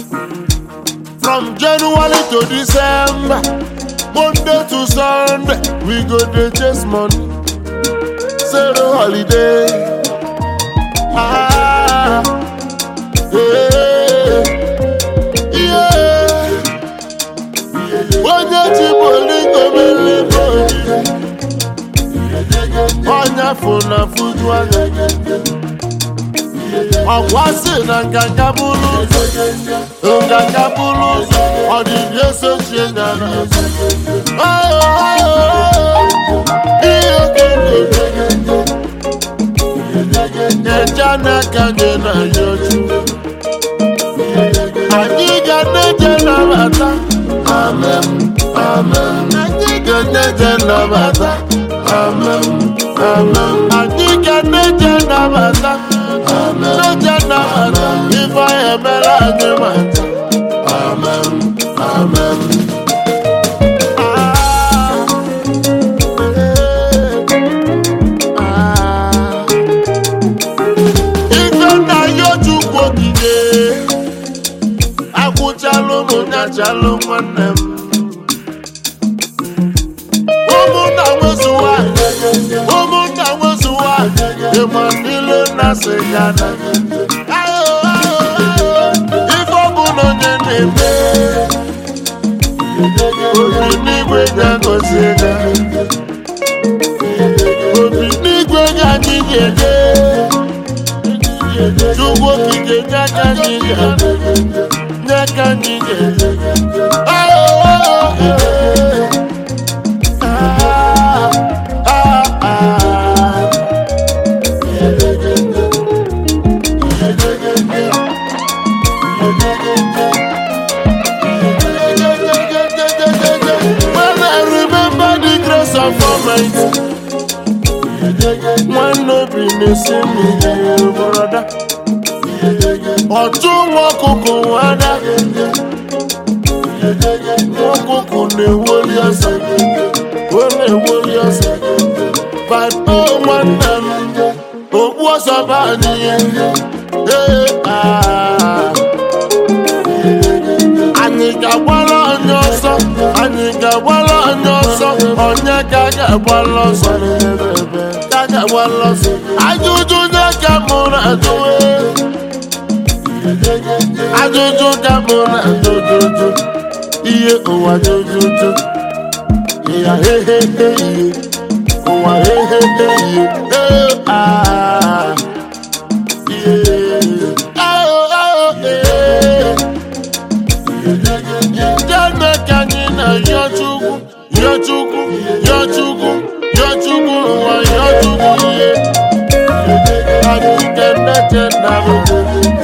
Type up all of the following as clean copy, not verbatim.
From January to December, Monday to Sunday, we go dey chase money. Zero holiday. Ah, yeah, yeah. Onye chiboli gomele boli, onye funa fuju anya. Ọkwasị na nganga bulu, nganga bulu, ọdịdị esochi ngana. Ihe okende, eja n'aka nye na yoju. Anyị ga na-eje nabata, amen, amen. Anyị ga na-eje nabata, amen, amen. Anyị ga na-eje nabata. N'eje nabata, ife anyị emere anyị mata. Amen, amen. Ife nna ya Chukwu okike, akwụchalụ m nyachalụ nwanne m. Ụmụnna nwezuwa, ụmụnna nwezuwa, ịma niile na-asị ya na. Ife ọbụla onye na-eme, obi n'igwe ga-agọzi ego. Obi n'igwe ga-anyị ga-eje, Chukwu okike nye aka anyị ga-eje, nye aka anyị ga-eje. One no be missing me, brother. Ọtụ nwa ọkụkụ nwada, nwa ọkụkụ na-ewoli ọsọ, ọ na-ewoli ọsọ. Papa nwanne m, okpu ọsọ bụ anyị. Anyị ga-agbara onye ọsọ, anyị ga-agbara onye ọsọ, onye ka ga-agbara ọsọ. Ajụjụ nye ka mụ na-ajụwe, ajụjụ ka mụ na-ajụjụ, ihe ụwa jụjụjụ, ya hehehe ihe, ụwa hehehe ihe, jeme ka anyị na-ayọ Chukwu, yọ Chukwu, yọ Chukwu, yọ Chukwu, ụwa yọ Chukwu ihe. Anyị ga na-eje nabata,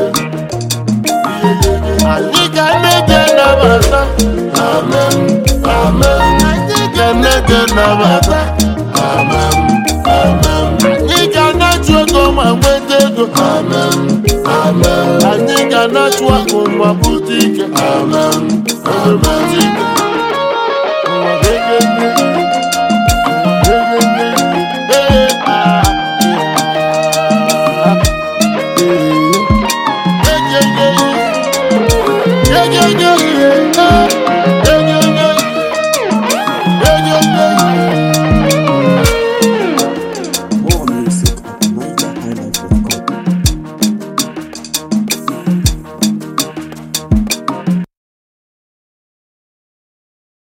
anyị ga na-eje nabata, amen, amen. Anyị ga na-eje nabata, amen, amen. Anyị ga na-achụ ego ma nweta ego, amen, amen. Anyị ga na-achụ akụ ma bute ike, amen, amen. Yeah.